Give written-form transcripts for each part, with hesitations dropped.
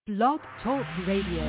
Blog Talk Radio.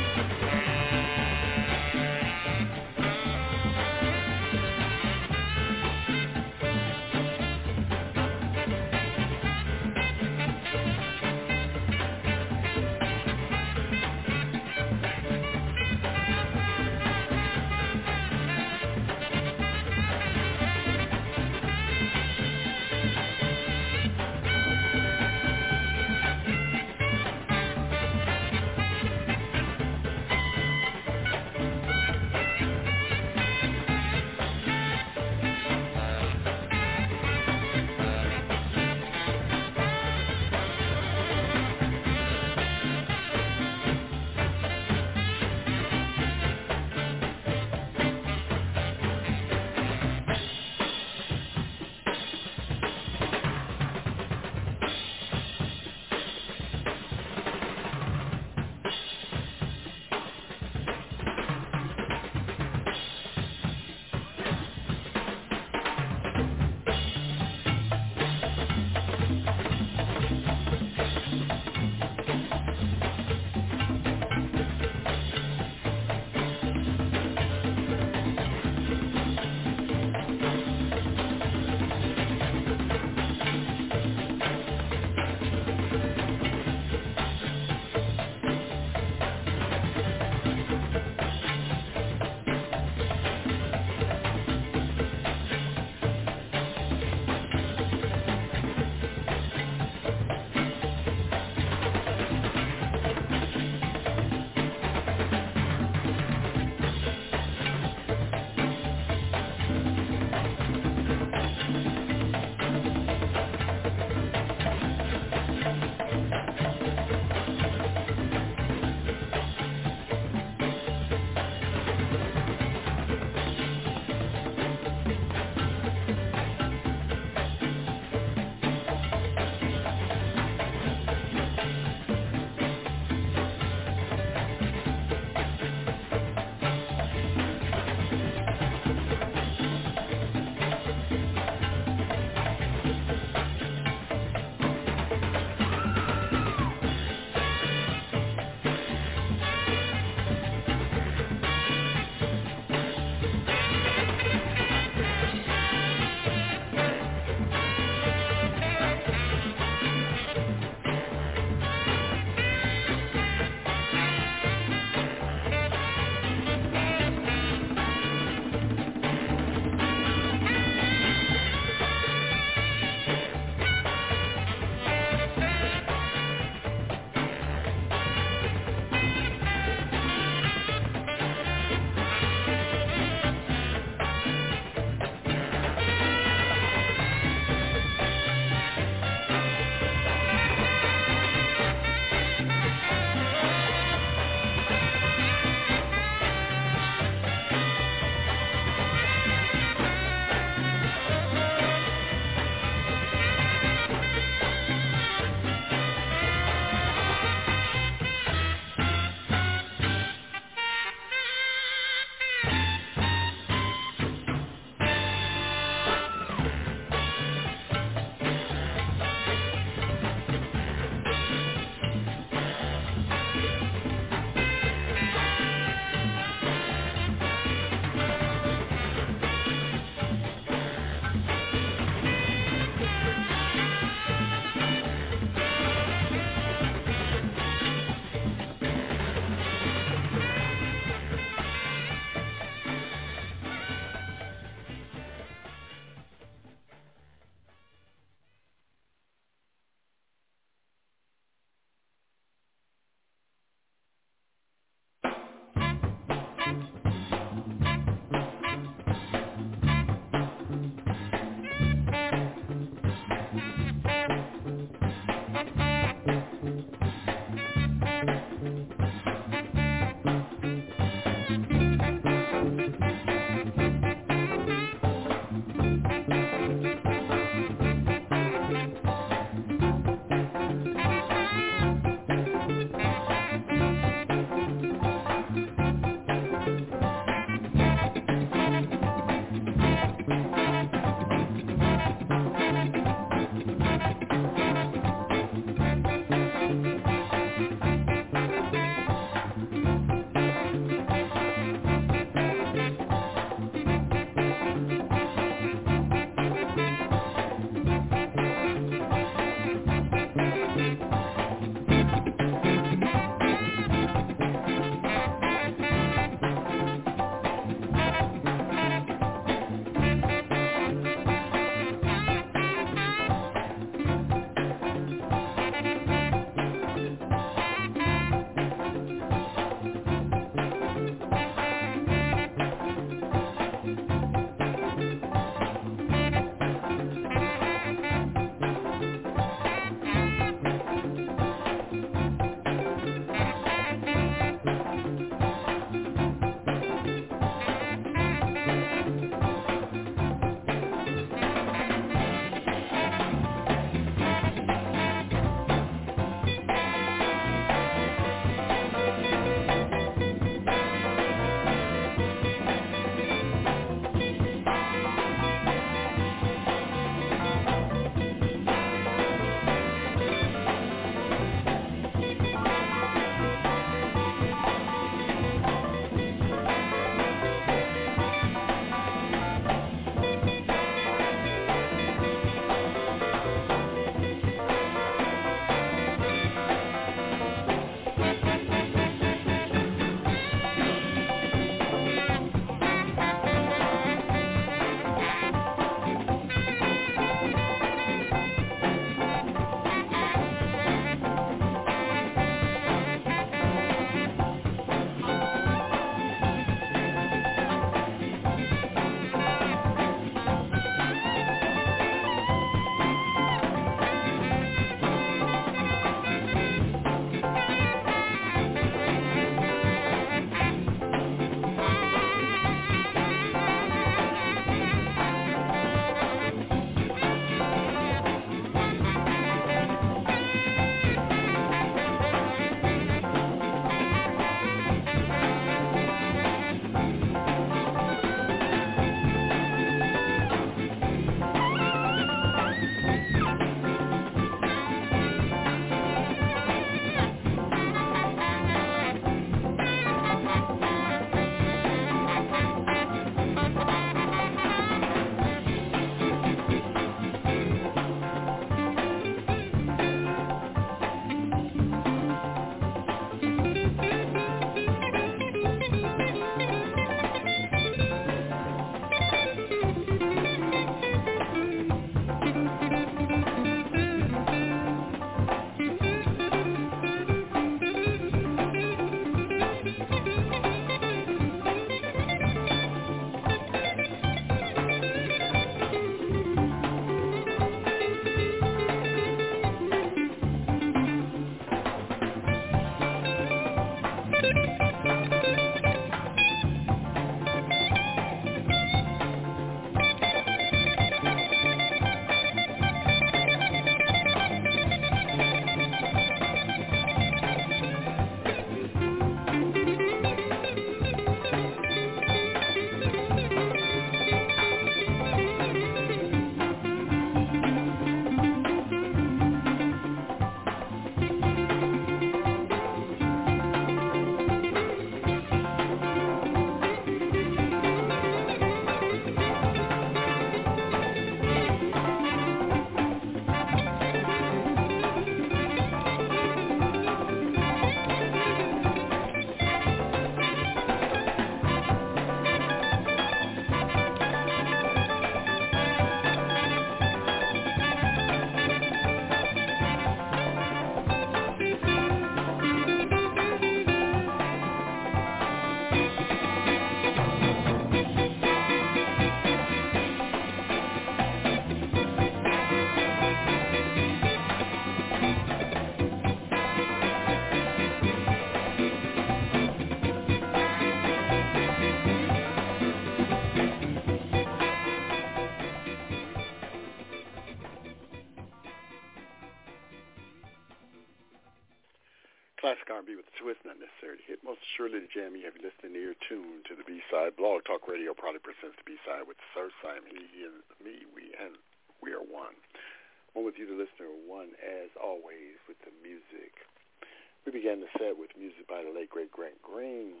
Classic R&B with a twist, not necessarily hit. Most surely the jam you have listening to your tune to the B-side. Blog Talk Radio proudly presents the B-side with Sir Simon. He and me, we are one. One with you, the listener, one as always with the music. We began the set with music by the late, great Grant Green.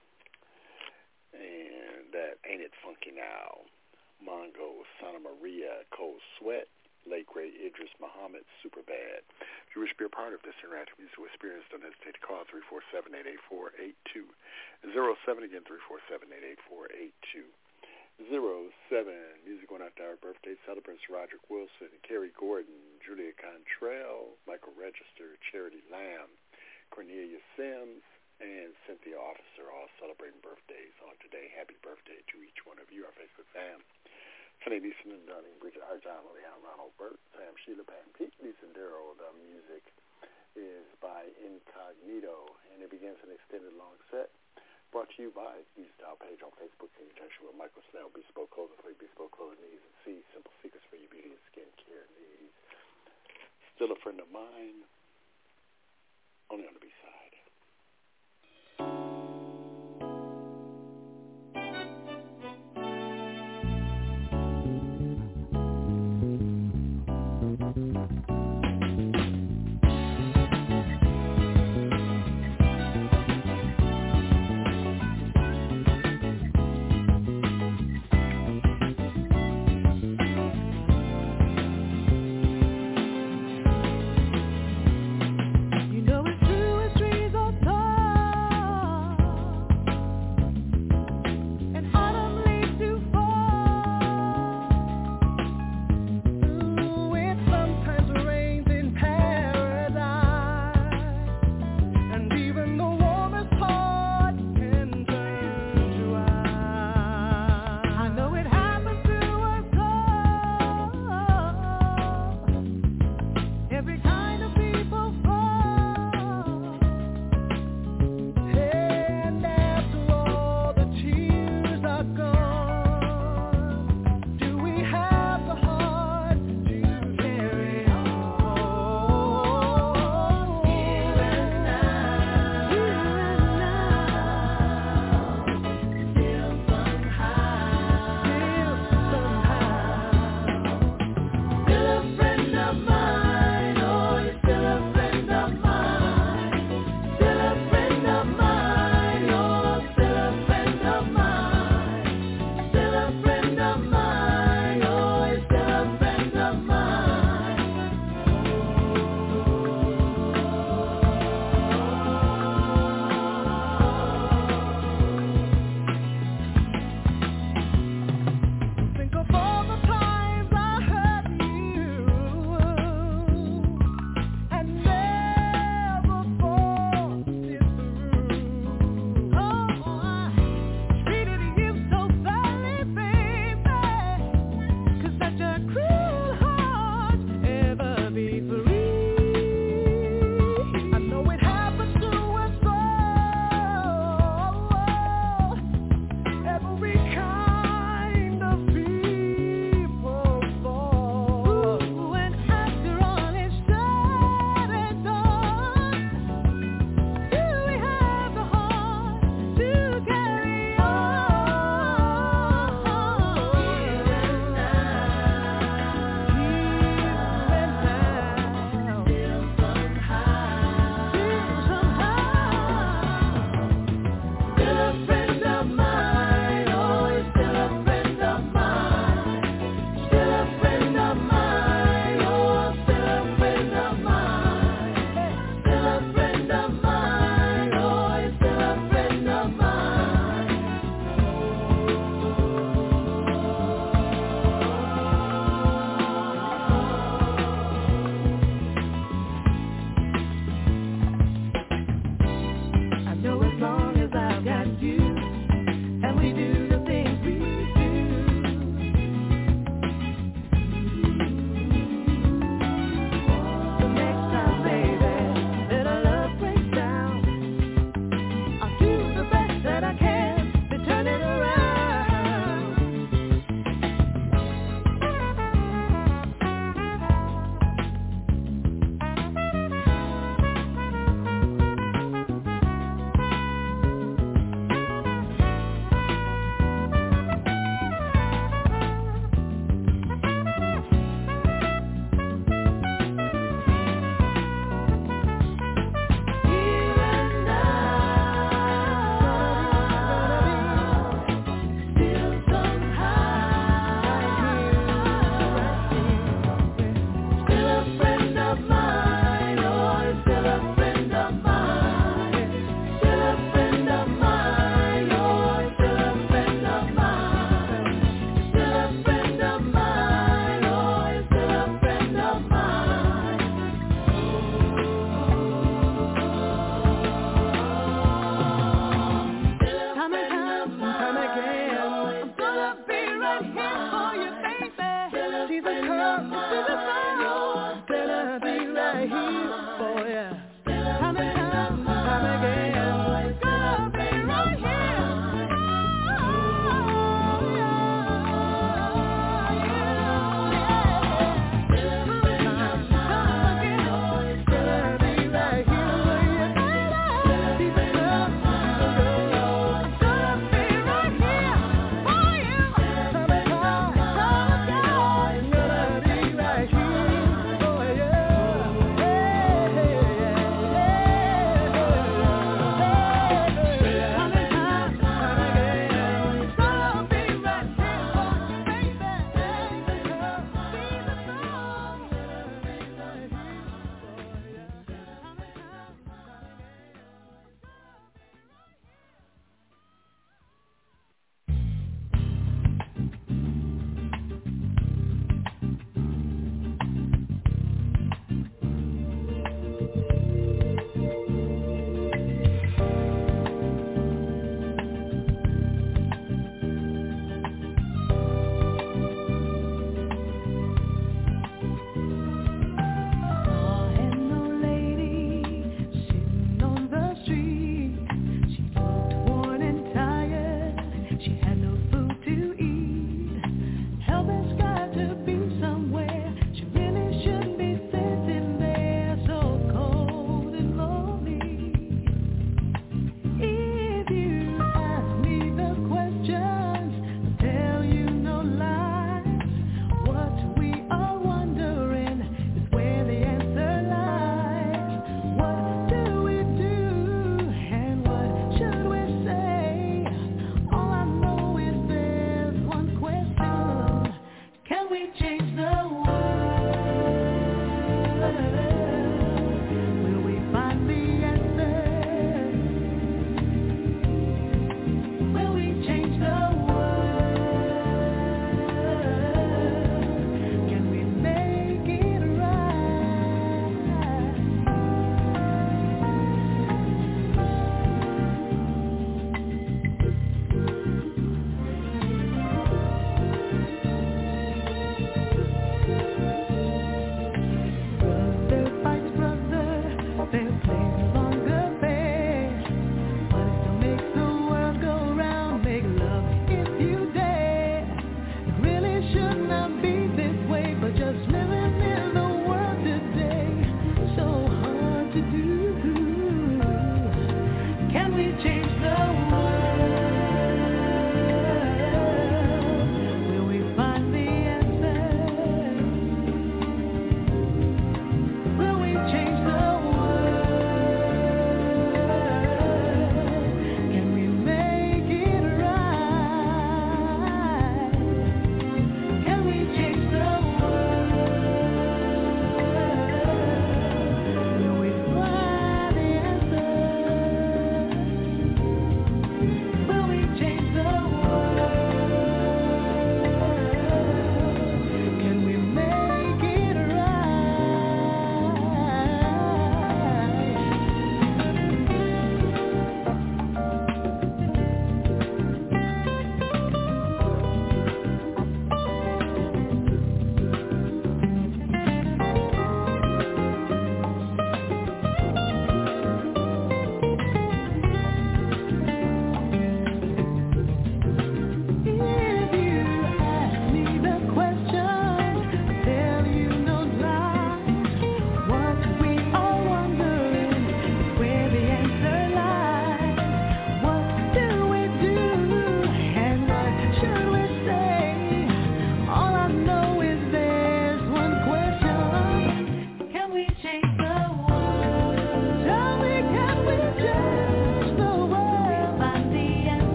And that Ain't It Funky Now, Mongo, Santa Maria, Cold Sweat, late, great Idris Muhammad, Superbad. If you wish to be a part of this interactive musical experience, don't hesitate to call 347-884-8207. 07 again, 347-884-8207. 07. Music going out to our birthday celebrants, Roderick Wilson, Kerry Gordon, Julia Contrell, Michael Register, Charity Lamb, Cornelia Sims, and Cynthia Officer, all celebrating birthdays on today. Happy birthday to each one of you, our Facebook fam. Sunny Neeson and Dunning, Bridget Arjon, Leon Ronald Burt, Sam Sheila, Pam Pete, Lisa Darrow. The music is by Incognito, and it begins an extended long set brought to you by Music Dial page on Facebook in conjunction with Michael Snell, Bespoke Clothing for your bespoke clothing needs, and C, Simple Secrets for your beauty and skincare needs. Still a friend of mine, only on the B-side.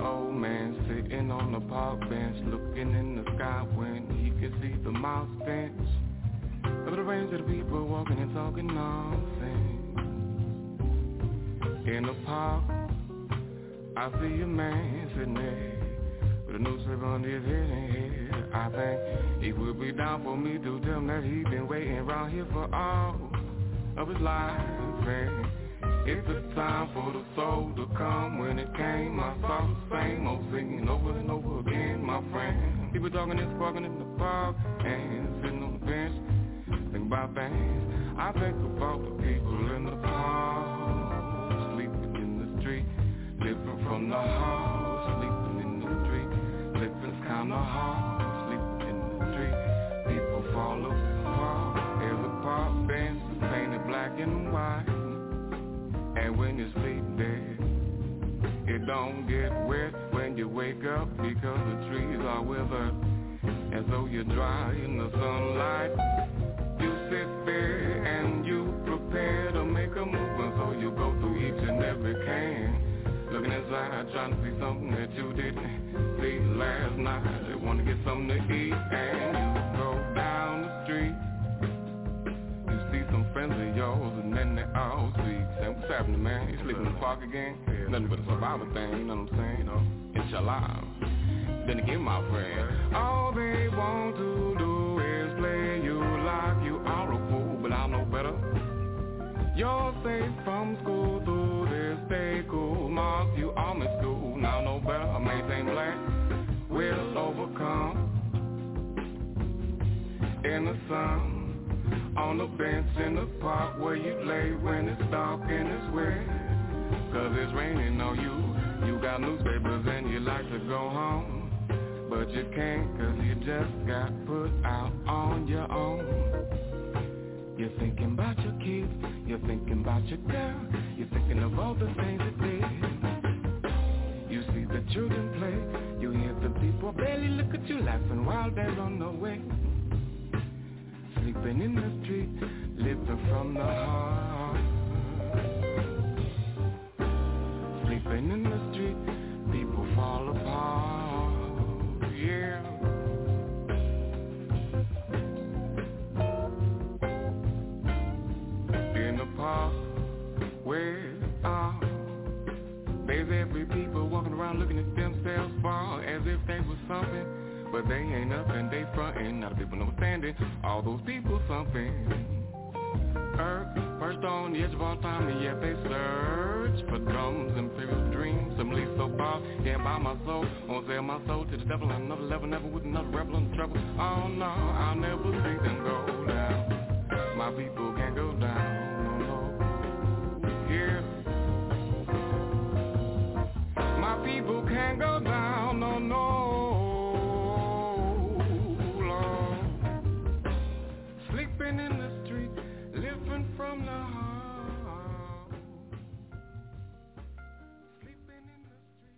old man sitting on the park bench, looking in the sky when he could see the mouse bench. Over the range of the people walking and talking nonsense. In the park, I see a man sitting there with a newspaper on his head. I think he would be down for me to tell him that he's been waiting around here for all of his life. And it's a time for the soul to come. When it came, I saw the same old singing over and over again, my friend. People talking and sparking in the park and sitting on the bench, think about things. I think about the people in the park, sleeping in the street, living from the house, sleeping in the street, living's kinda hard, sleeping in the street. People fall apart. There's a park bench painted black and white. And when you sleep there, it don't get wet when you wake up because the trees are withered. And so you're dry in the sunlight. You sit there and you prepare to make a move. And so you go through each and every can, looking inside, trying to see something that you didn't see last night. You want to get something to eat and you go down the street. Some friends of yours, and then they all speak. Saying, what's happening, man? You sleeping in the park again? Yeah. Nothing but a survival thing, you know what I'm saying? You know, inshallah. Then again, my friend, all they want to do is play you like you are a fool, but I know better. You're safe from school through this day cool. Mark, you are in school, now know better. I maintain black, will overcome. In the sun, on the bench in the park where you lay when it's dark and it's wet. Cause it's raining on you. You got newspapers and you like to go home, but you can't cause you just got put out on your own. You're thinking about your kids, you're thinking about your girl, you're thinking of all the things that they did. You see the children play, you hear the people barely look at you laughing while they're on the way. Sleeping in the street, living from the heart. Sleeping in the street, people fall apart, yeah. In the park, where are there's every people walking around looking at themselves fall as if they was something. But they ain't nothing, they frontin', not the people understanding. All those people something. Earth, first on the edge of all time, and yet they search for drums and imperial dreams. Some leave so far, can't buy my soul. Won't sell my soul to the devil on another level, never with another rebel in trouble. Oh no, I'll never see them go down. My people can't go down, no, no, yeah. My people can't go down, no, no. Sleeping in the street, living from the heart. Sleeping in the street.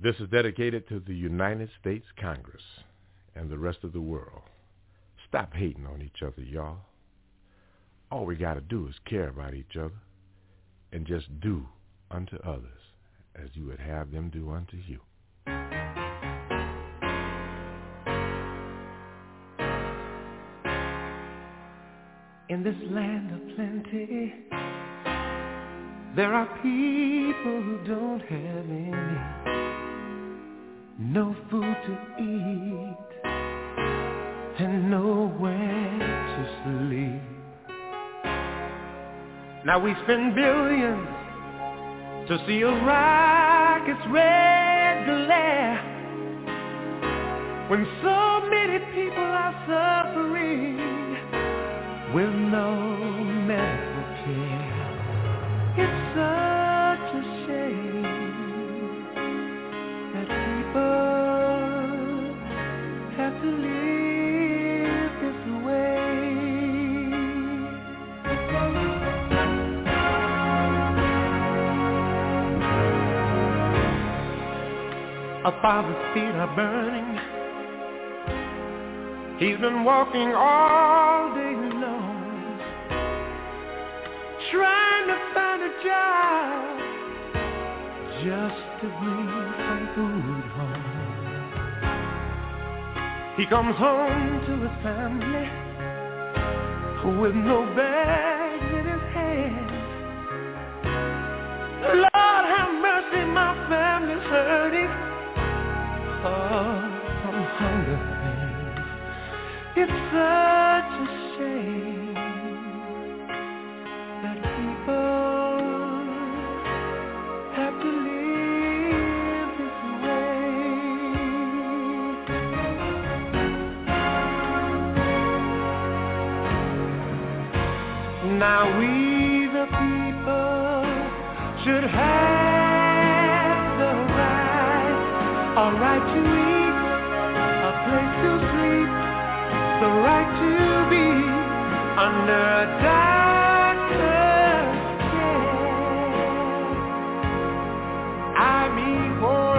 This is dedicated to the United States Congress and the rest of the world. Stop hating on each other, y'all. All we got to do is care about each other and just do unto others as you would have them do unto you. In this land of plenty, there are people who don't have any, no food to eat, and nowhere to sleep. Now we spend billions to see a rocket's red glare, when so many people are suffering with no medical care. It's such a shame that people have to live this way. A father's feet are burning. He's been walking all day long, trying to find a job just to bring some food home. He comes home to his family with no bags in his hand. Lord have mercy, my family's hurting from hunger. It's such a shame that people have to live this way. Now we the people should have the right, a right to eat, a place to sleep, the right to be under a doctor's care. I mean for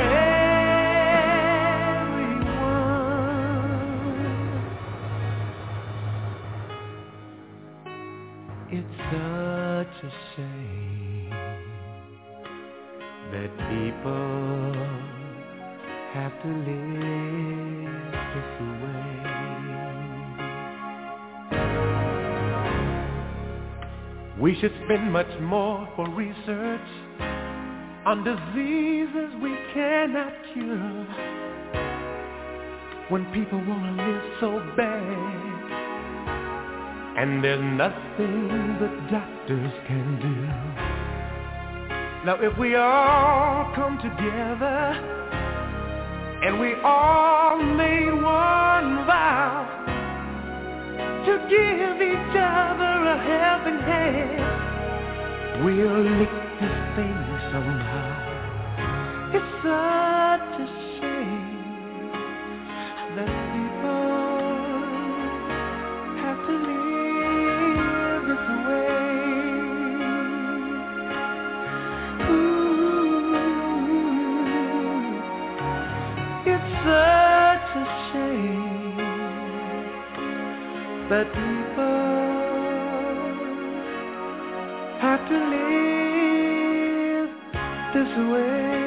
everyone. It's such a shame that people have to live this way. We should spend much more for research on diseases we cannot cure, when people want to live so bad and there's nothing the doctors can do. Now if we all come together and we all made one vow to give each other a helping hand, we'll lick this thing somehow. It's such a shame that people have to live this way. Ooh, it's such a shame that people have to live this way.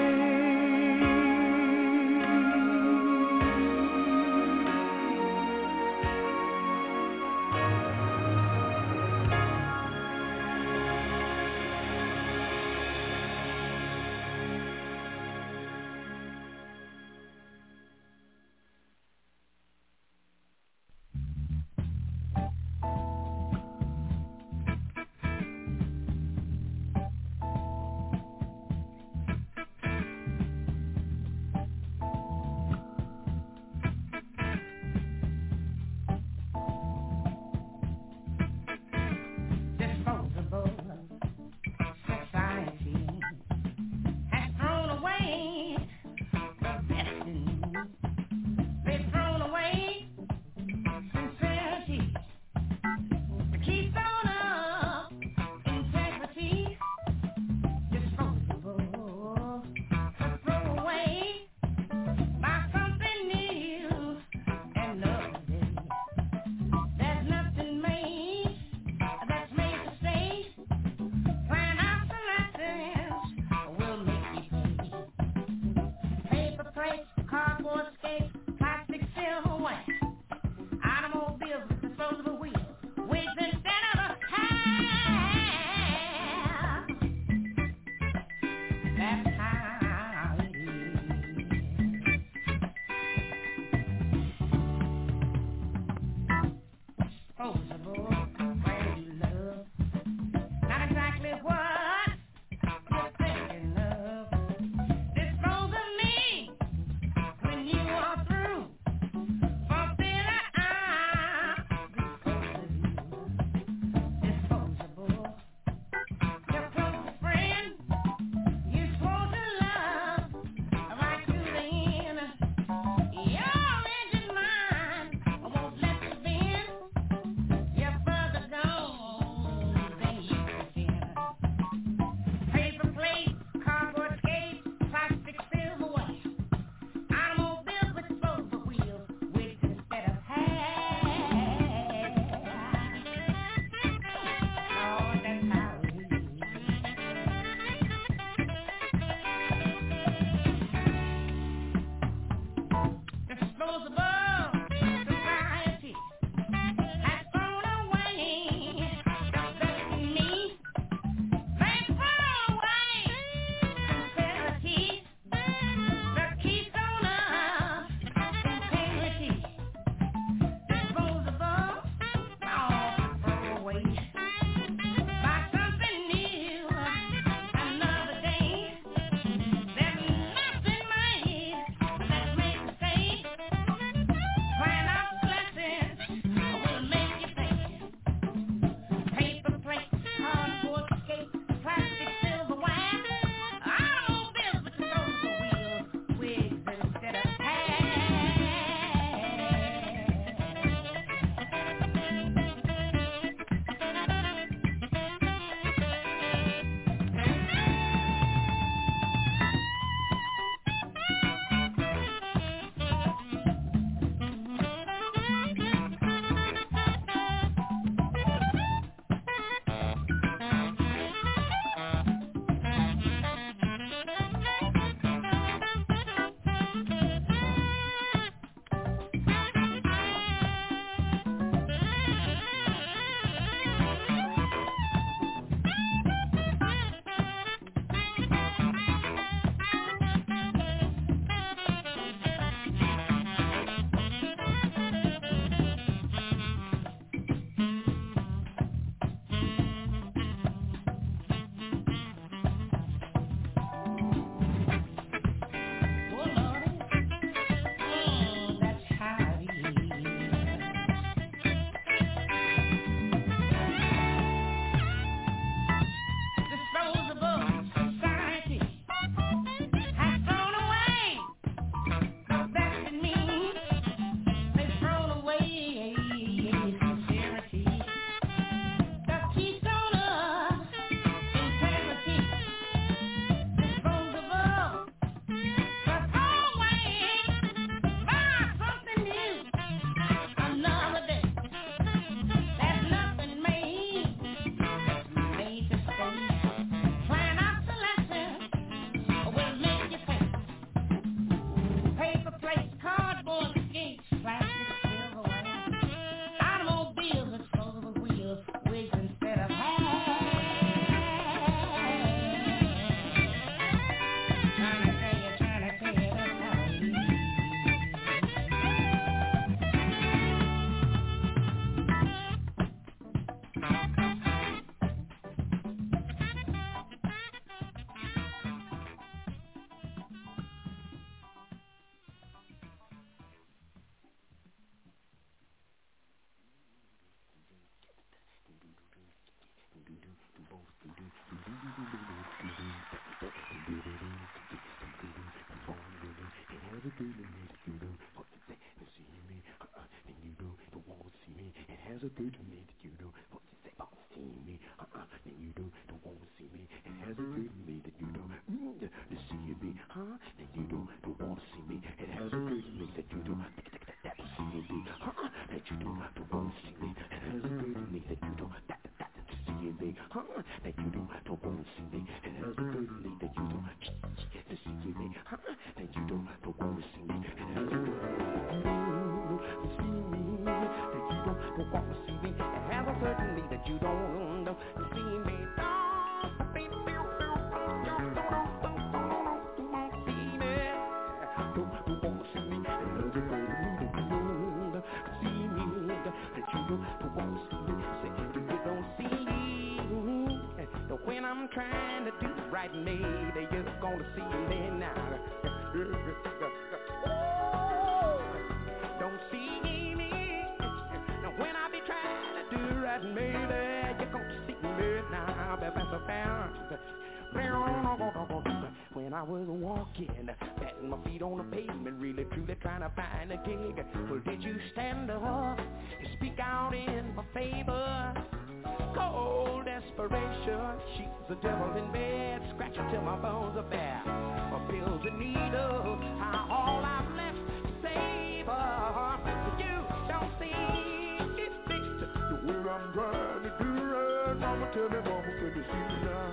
I was walking, patting my feet on the pavement, really truly trying to find a gig. Well, did you stand up and speak out in my favor? Cold desperation, she's the devil in bed, scratching till my bones are bare. Pills and needles are all I've left to savor. You don't see it fixed the way I'm trying to do it. Mama, tell me, mama, can you see me now?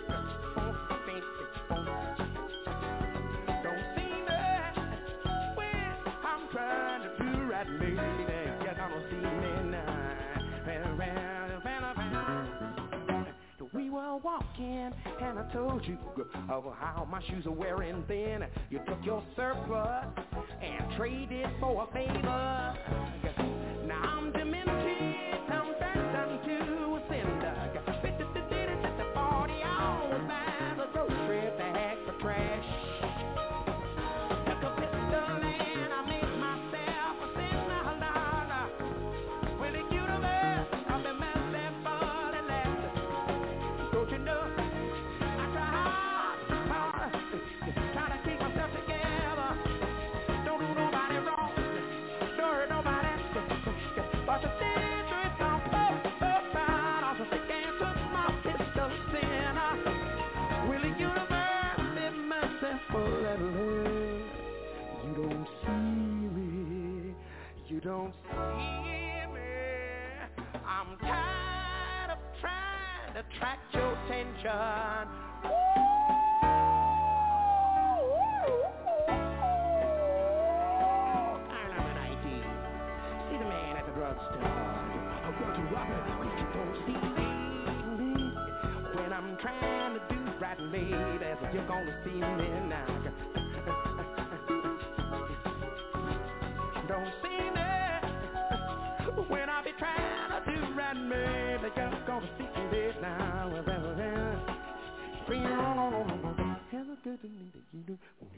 Don't see me when I'm trying to do right, lady. You're gonna see me now. We were walking, and I told you of how my shoes are wearing thin. You took your surplus and traded for a favor. Now I'm demented, I'm turned to a cinder. 40 hours by the grocery bag for trash. Took a pistol and I made myself a sinner. With the universe, I've been merciful and left. Don't you know, I try hard, try to keep myself together. Don't do nobody wrong, don't hurt nobody. But the dangerous don't poke out. Also they can't touch my pistol sinner. Will the universe be merciful and love? You don't see me, you don't see me. I'm tired of trying to attract your attention. See the man at the drugstore. I'm going to rob it, but you don't see me when I'm trying to do right, baby. So you're gonna see me now. Don't see me when I be trying to do right, baby. You're gonna see me now. Hella good to me that you do.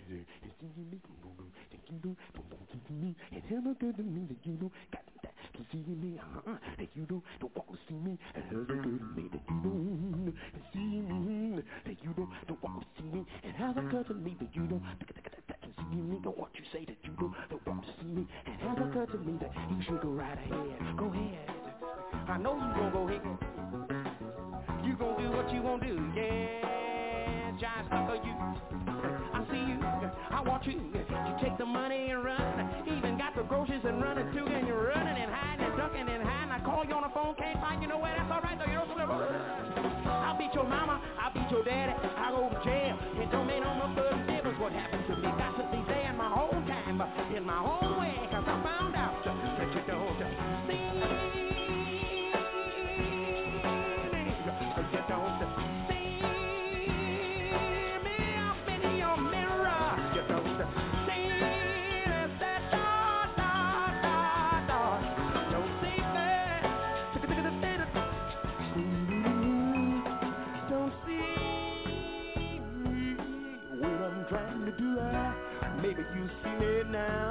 It's hella good to me that you do. Got that to see me, that you do. Don't want to see me. It's hella good to me that you don't see me. That you don't want to see me. It's hella good to me that you don't see me. Don't want you say that you don't want to see me. It's hella good to me that you should go right ahead. Go ahead. I know you gonna go ahead. You gonna do what you gonna do, yeah, giant sucker, you. I see you, I want you. You take the money and run. Even got the groceries and running too, and you're running and hiding and ducking and hiding. I call you on the phone, can't find you nowhere. That's all right though, you don't slip. I'll beat your mama, I'll beat your daddy. I go to jail. It don't make no more good difference what happened to me. Got to be there in my own time, in my own way, 'cause I found out that you don't see me. You don't see me up in your mirror. You don't see that don't see me. Don't see me when I'm trying to do it. Maybe you see me now.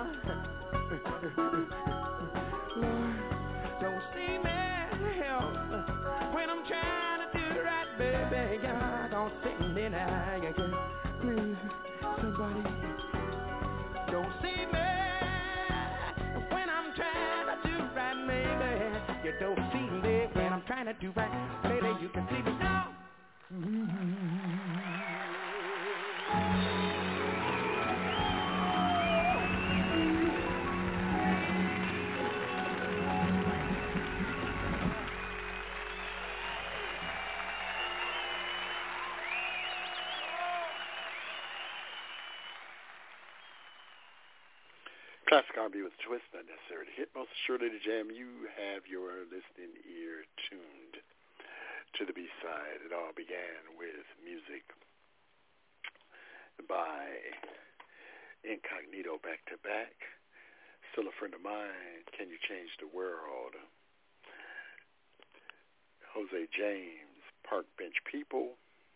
Lord, don't see me when I'm trying to do right, baby. God, don't see me now. Please, somebody, don't see me when I'm trying to do right, baby. You don't see me when I'm trying to do right, baby. You can see me now. Classic R&B with a twist, not necessary to hit. Most assuredly to jam. You have your listening ear tuned to the B-side. It all began with music by Incognito back to back. Still a Friend of Mine, Can You Change the World? Jose James, Park Bench People.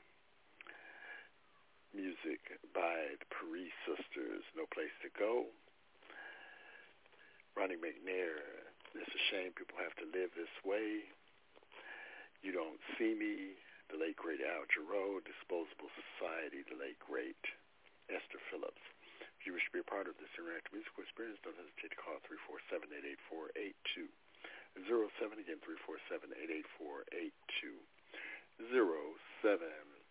Music by the Paris Sisters, No Place to Go. Ronnie McNair, It's a Shame People Have to Live This Way. You Don't See Me, the late great Al Jarreau. Disposable Society, the late great Esther Phillips. If you wish to be a part of this interactive musical experience, don't hesitate to call 347-884-8207. 07 again, 347-884-8207.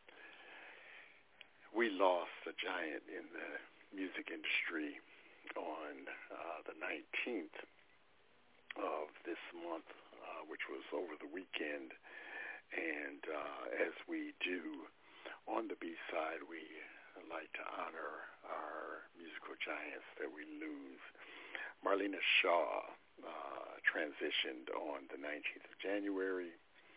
We lost a giant in the music industry on the 19th of this month, which was over the weekend. And as we do on the B-side, we like to honor our musical giants that we lose. Marlena Shaw transitioned on the 19th of January.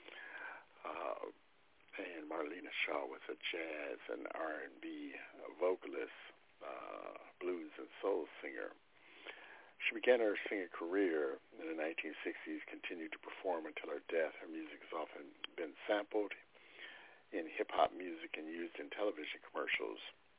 And Marlena Shaw was a jazz and R&B vocalist, blues and soul singer. She began her singing career in the 1960s, continued to perform until her death. Her music has often been sampled in hip-hop music and used in television commercials.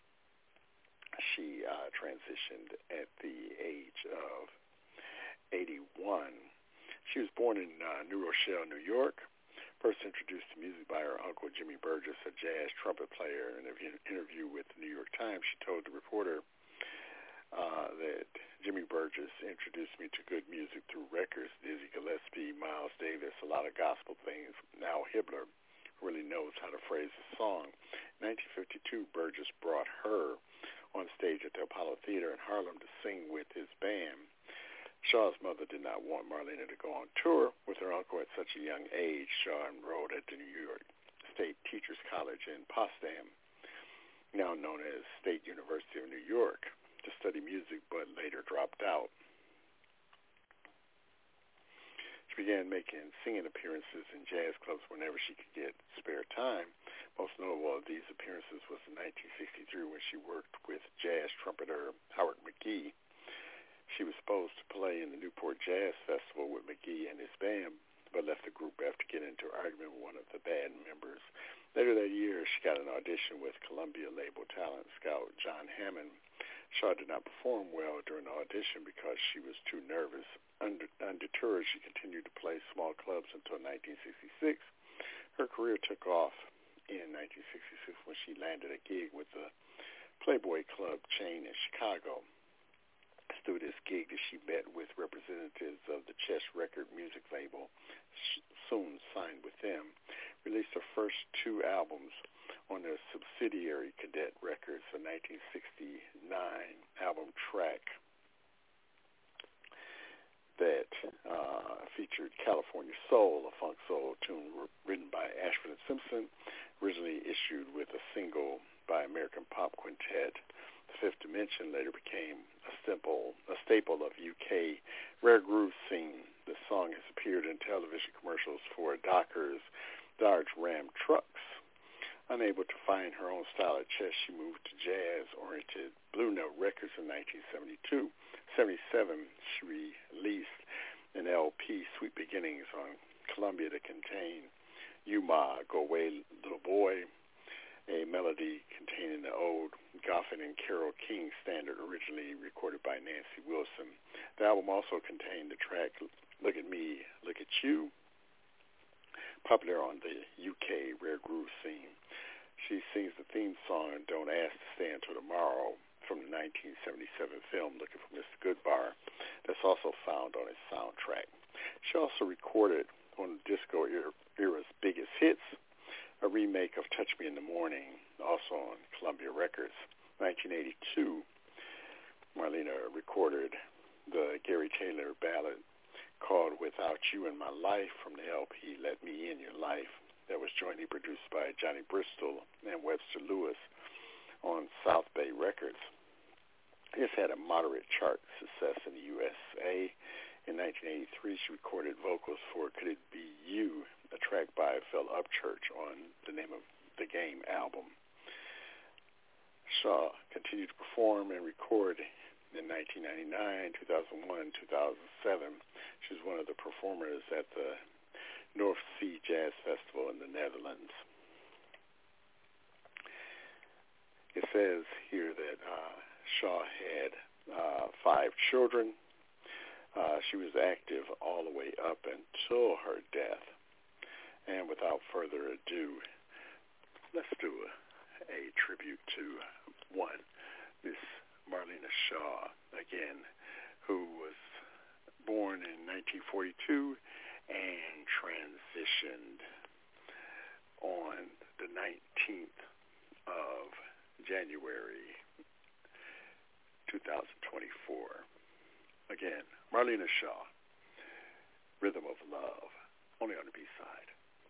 She transitioned at the age of 81. She was born in New Rochelle, New York. First introduced to music by her uncle, Jimmy Burgess, a jazz trumpet player. In an interview with the New York Times, she told the reporter that Jimmy Burgess introduced me to good music through records, Dizzy Gillespie, Miles Davis, a lot of gospel things. Al Hibbler really knows how to phrase a song. In 1952, Burgess brought her on stage at the Apollo Theater in Harlem to sing with his band. Shaw's mother did not want Marlena to go on tour with her uncle at such a young age. Shaw enrolled at the New York State Teachers College in Potsdam, now known as State University of New York, to study music, but later dropped out. She began making singing appearances in jazz clubs whenever she could get spare time. Most notable of these appearances was in 1963 when she worked with jazz trumpeter Howard McGhee. She was supposed to play in the Newport Jazz Festival with McGhee and his band, but left the group after getting into an argument with one of the band members. Later that year, she got an audition with Columbia label talent scout John Hammond. Shaw did not perform well during the audition because she was too nervous. Undeterred, she continued to play small clubs until 1966. Her career took off in 1966 when she landed a gig with the Playboy Club chain in Chicago. Through this gig that she met with representatives of the Chess Record music label, soon signed with them, released her first two albums on their subsidiary Cadet Records, a 1969 album track that featured California Soul, a funk soul tune written by Ashford and Simpson, originally issued with a single by American Pop Quintet. The Fifth Dimension later became a staple of UK rare groove scene. The song has appeared in television commercials for Dockers Dodge Ram trucks. Unable to find her own style at chess, she moved to jazz-oriented Blue Note Records in 1972. 1977, she released an LP, Sweet Beginnings, on Columbia that contained You Ma, Go Away Little Boy, a melody containing the old Goffin and Carole King standard originally recorded by Nancy Wilson. The album also contained the track Look at Me, Look at You, popular on the UK rare groove scene. She sings the theme song Don't Ask to Stay Until Tomorrow from the 1977 film Looking for Mr. Goodbar, that's also found on its soundtrack. She also recorded one of the disco era's biggest hits, a remake of Touch Me in the Morning, also on Columbia Records. 1982, Marlena recorded the Gary Taylor ballad called Without You in My Life from the LP Let Me In Your Life, that was jointly produced by Johnny Bristol and Webster Lewis on South Bay Records. This had a moderate chart success in the USA. In 1983, she recorded vocals for Could It Be You, a track by Phil Upchurch on the Name of the Game album. Shaw continued to perform and record in 1999, 2001, 2007. She was one of the performers at the North Sea Jazz Festival in the Netherlands. It says here that Shaw had 5 children. She was active all the way up until her death. And without further ado, let's do a tribute to one Miss Marlena Shaw, again, who was born in 1942 and transitioned on the 19th of January 2024. Again, Marlena Shaw, Rhythm of Love, only on the B-side.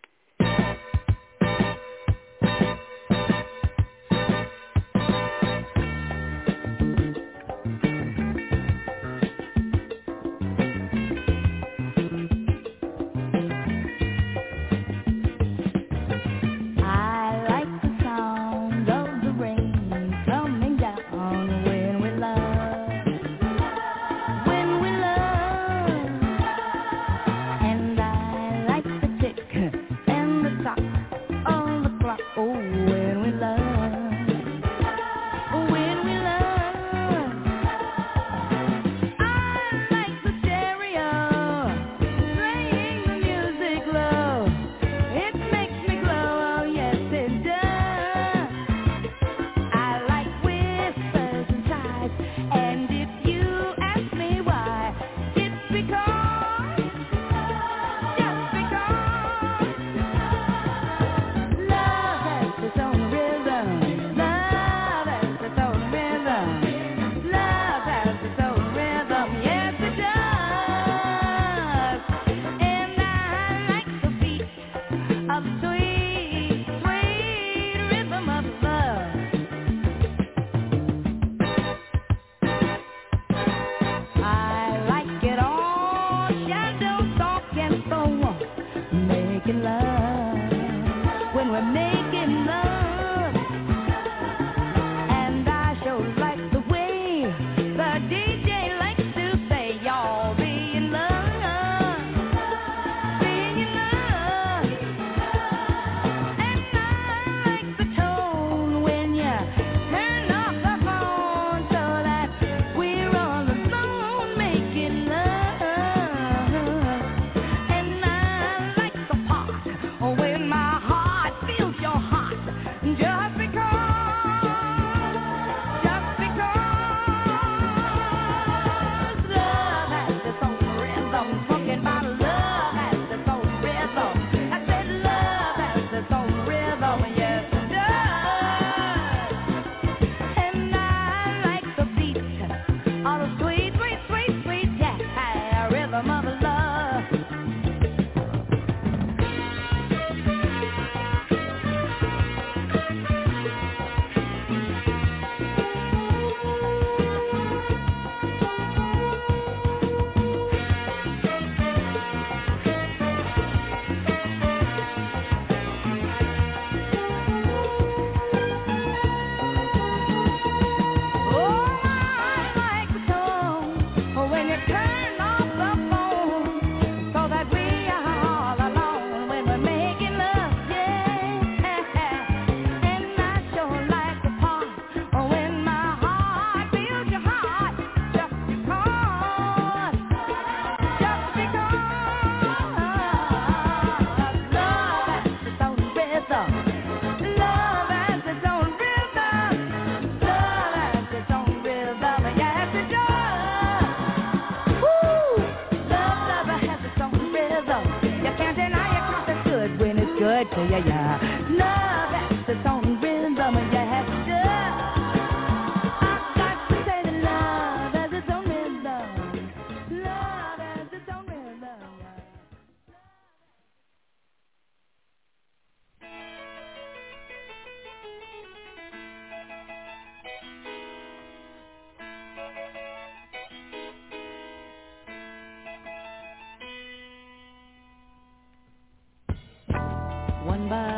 One by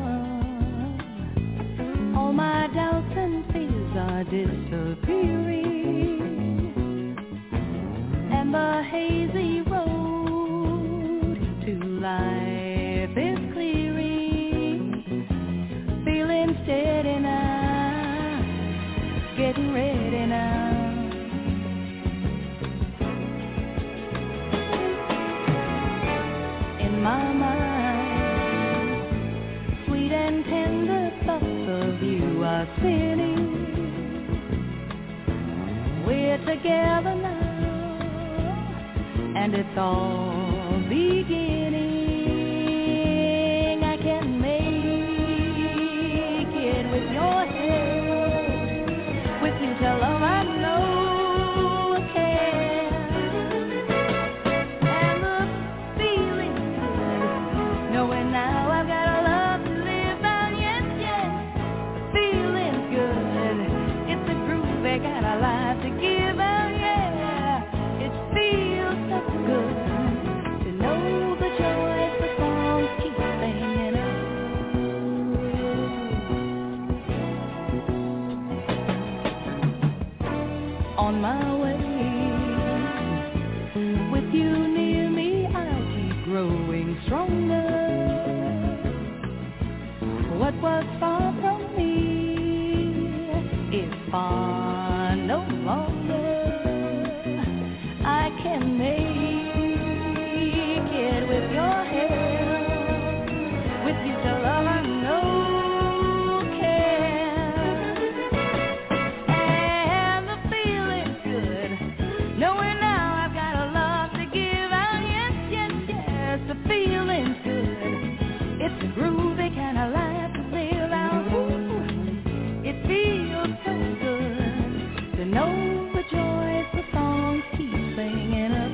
one, all my doubts and fears are disappearing, and the hazy road to life is clearing. Feeling steady now, getting ready now. In my mind, sweet and tender thoughts of you are spinning, and it's all beginning. I can make it with your help, with you to love I know I can. And the feeling's good, knowing now I've got a love to live on. Yes, yes, the feeling's good. It's a groove, I got a life to give out. Yeah, it feels so good to know the joy the songs keep singing out. On my way, with you near me, I'll keep growing stronger. What was far from me is far no longer. I can make it with your help, with you to love I know can. And the feeling's good, knowing now I've got a love to give out. Yes, yes, yes, the feeling's good. It's a groovy kind of life to live out. Ooh, it feels so good to know the joys the songs keep singing up.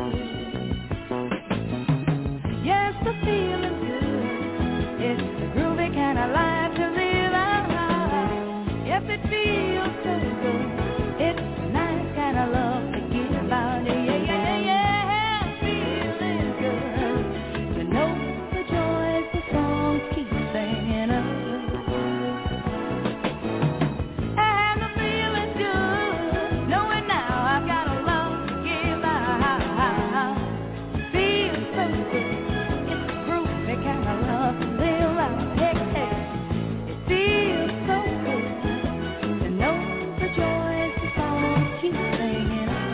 Yes, the feeling's good. It's a groovy kind of life to live out. Yes, it feels so good. It's a nice kind of love to give out. Yeah, yeah, yeah, yeah. Feeling's good to know the joys the songs keep singing up. And the feeling's good, knowing now I've got a love to give out. Feels so good, it's a groovy kind of love to live out. Hey, hey, it feels so good to know the joys the songs keep singing out.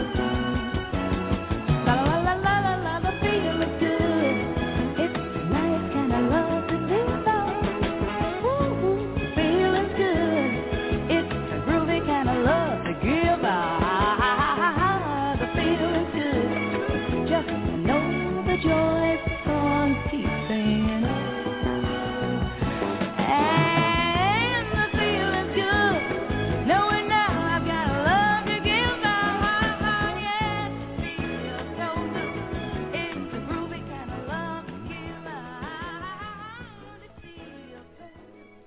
La la la la la la, the feeling's good. It's a nice kind of love to live out. Woo, feeling's good. It's a groovy kind of love to give out. The feeling's good, just to know the joys the songs keep singing out. And the feeling's good, knowing now I've got a love to give out. Yes, it feels so good. It's a groovy kind of love to give out. It feels so good.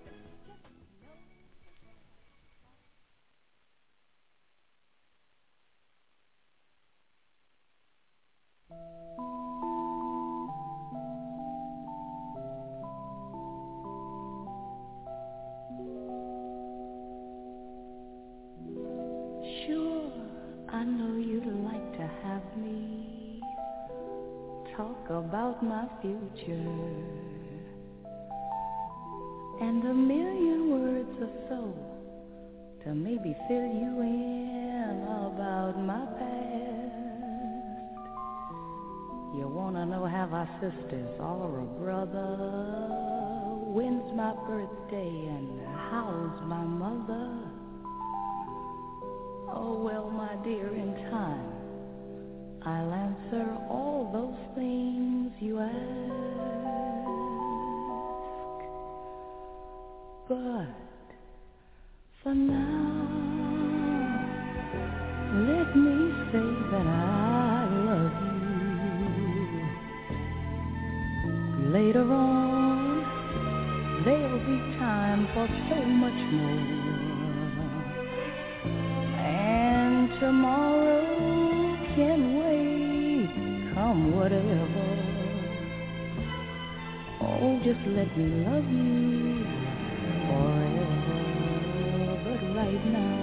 Sure, I know you'd like to have me talk about my future, and a million words or so to maybe fill you in about my past. You wanna know have I sisters or a brother? When's my birthday and how's my mother? Oh, well, my dear, in time, I'll answer all those things you ask. But for now, let me say that I love you. Later on, there'll be time for so much more. And tomorrow can wait, come whatever. Oh, just let me love you forever. But right now,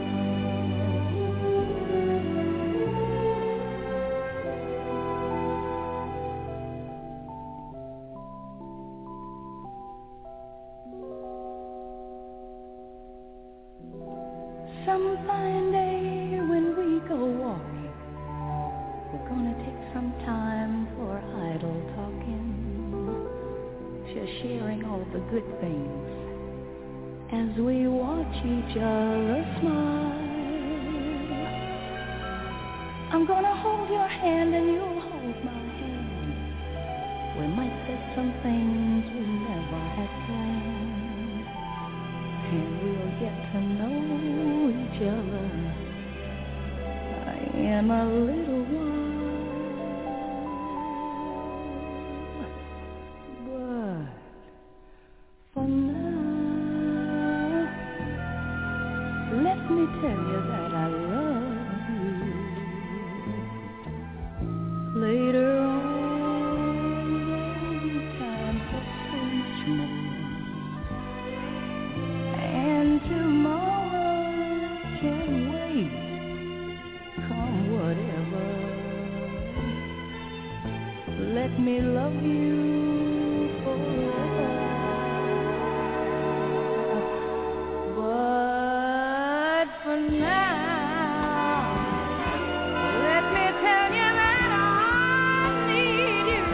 some fine day when we go walking, we're gonna take some time for idle talking, just sharing all the good things as we watch each other smile. I'm gonna hold your hand and you'll hold my hand. We might say some things we never had planned, and we'll get to know each other in a little while. But for now, let me tell you that I love you. Later on, time for so much more, and tomorrow can wait, come whatever. Let me love you forever. But for now, let me tell you that I need you.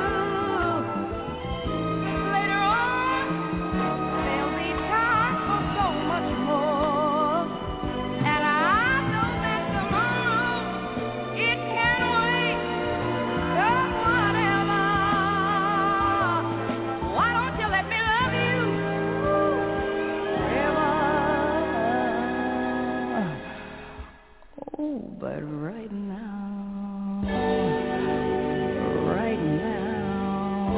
Later on, there'll be time for so much more, and I know that tomorrow it can wait, just whatever. Why don't you let me love you forever? Oh, but right now, right now,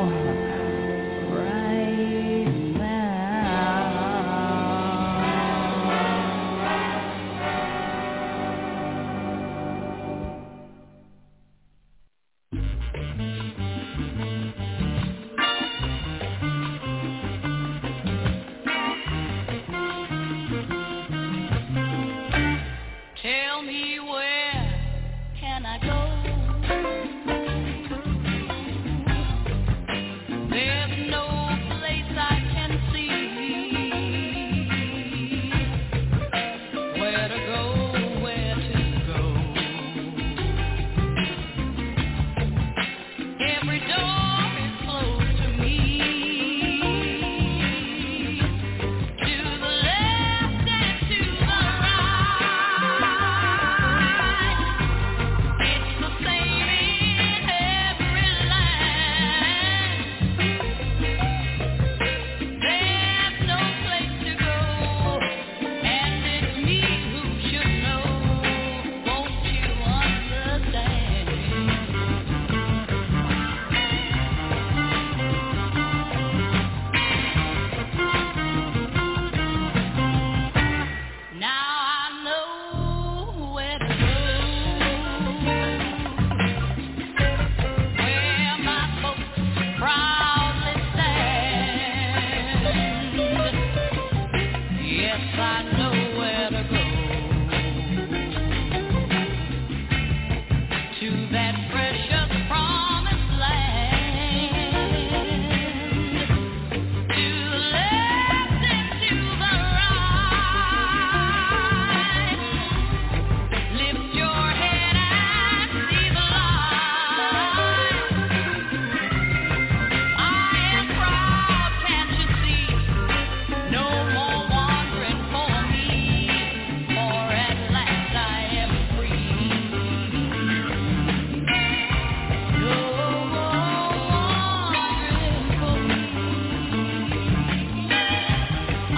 right now. Tell me, where can I go? There's no place I can see. Where to go, where to go. Every door is closed to me. To the left and to the right. It's the same in every land. There's no place to go, and it's me who should know. Won't you understand? Now I know where to go, where my folks proudly stand. Yes, I know where to go, to that precious promised land. To the left and to the right. Lift your head and see the light. I am proud, can't you see? No more wandering for me, for at last I am free. No more wandering for me. I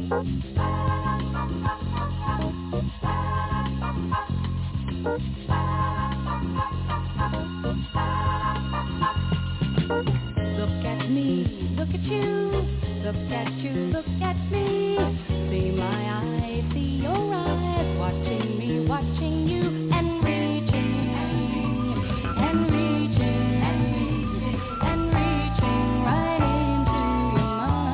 Look at me, look at you, look at you, look at me. See my eyes, see your eyes, watching me, watching you, and reaching, and reaching, and reaching, and reaching right into your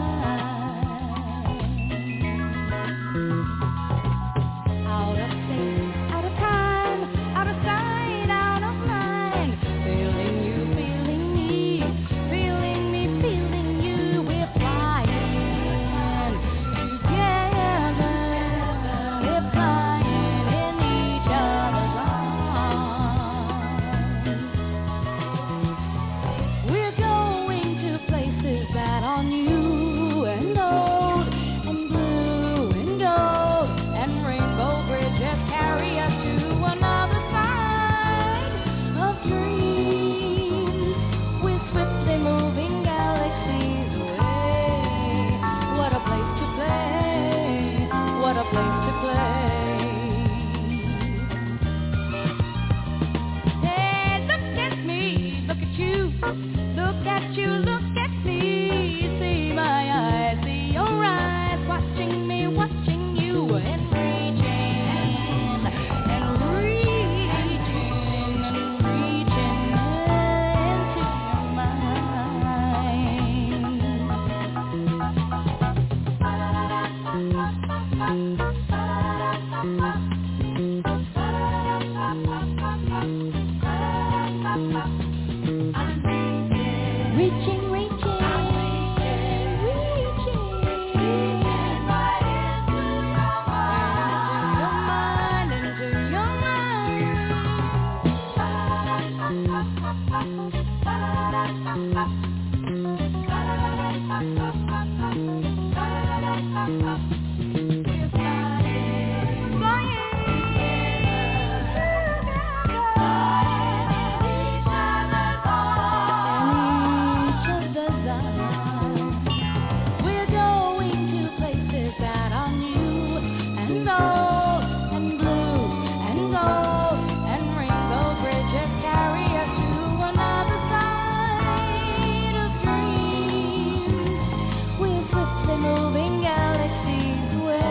mind. Out of place, out of time, out of sight, out of mind. Feeling you, feeling me, feeling me, feeling you. We're flying together. We're flying in each other's arms. We're going to places that are new and old and blue and gold, and rainbow bridges carry us to another side of dreams. We're swiftly moving galaxies away. What a place to play! What a place to play! Hey, look at me, look at you, look at you, look at me. See my eyes, see your eyes, watching me, watching you, and reaching, and reaching, and reaching into your mind. Reaching, reaching, reaching right into your mind, into your We're going to places that are new and old and blue and gold, and rainbow bridges carry us to another side of dreams. We're swiftly moving galaxies away.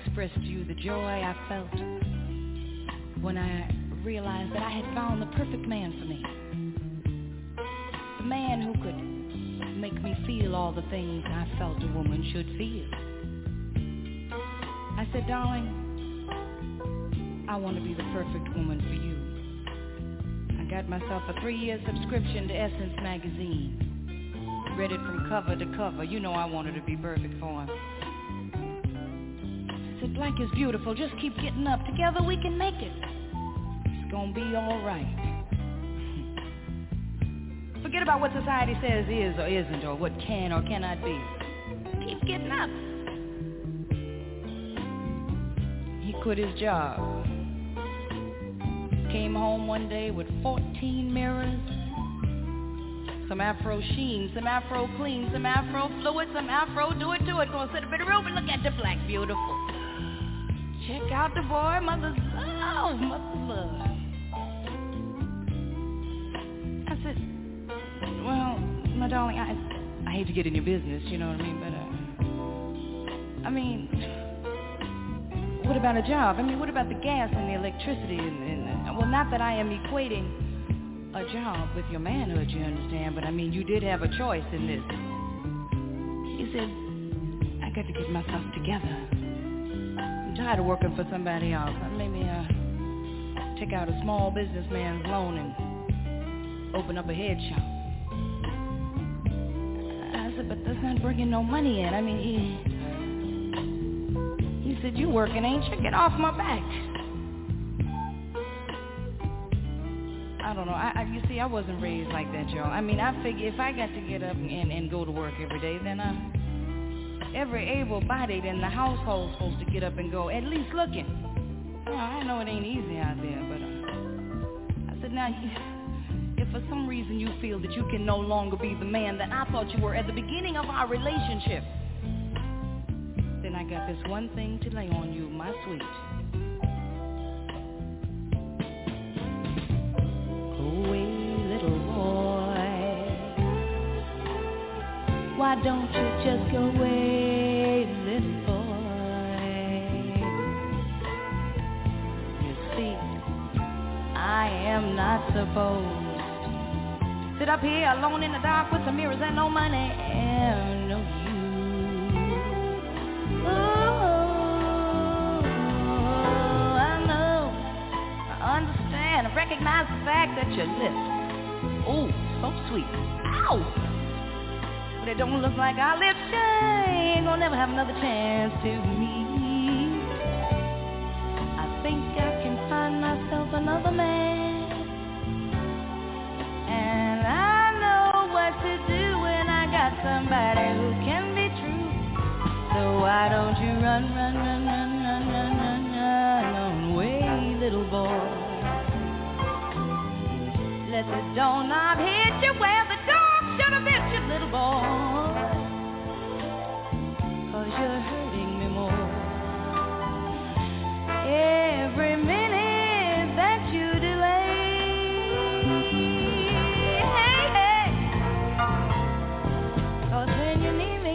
express to you the joy I felt when I realized that I had found the perfect man for me. The man who could make me feel all the things I felt a woman should feel. I said, darling, I want to be the perfect woman for you. I got myself a 3-year subscription to Essence magazine. Read it from cover to cover. You know I wanted to be perfect for him. I said, black is beautiful. Just keep getting up. Together we can make it. It's gonna be all right. Forget about what society says is or isn't, or what can or cannot be. Keep getting up. He quit his job. Came home one day with 14 mirrors, some Afro sheen, some Afro clean, some Afro fluid, some Afro do it to it. Gonna sit up in the room and look at the black beautiful. Check out the boy, mother's love, mother's love. I said, well, my darling, I hate to get in your business, you know what I mean, but what about a job? What about the gas and the electricity well, not that I am equating a job with your manhood, you understand, but you did have a choice in this. He said, I got to get myself together. I'm tired of working for somebody else. Maybe take out a small businessman's loan and open up a head shop. I said, but that's not bringing no money in. He said, you working, ain't you? Get off my back. I don't know. You see, I wasn't raised like that, y'all. I figure if I got to get up and go to work every day, then every able-bodied in the household's supposed to get up and go, at least looking. I know it ain't easy out there, but I said, now, if for some reason you feel that you can no longer be the man that I thought you were at the beginning of our relationship, then I got this one thing to lay on you, my sweet. Why don't you just go away, little boy? You see, I am not supposed to sit up here alone in the dark with some mirrors and no money and no you. Oh, I know, I understand, I recognize the fact that your lips, oh, so sweet, ow! But it don't look like our lips ain't gonna never have another chance to meet. I think I can find myself another man, and I know what to do when I got somebody who can be true. So why don't you run away, little boy? Let the doorknob hit you where the dog should have hit you, little boy. 'Cause you're hurting me more every minute that you delay. Hey, hey. 'Cause when you need me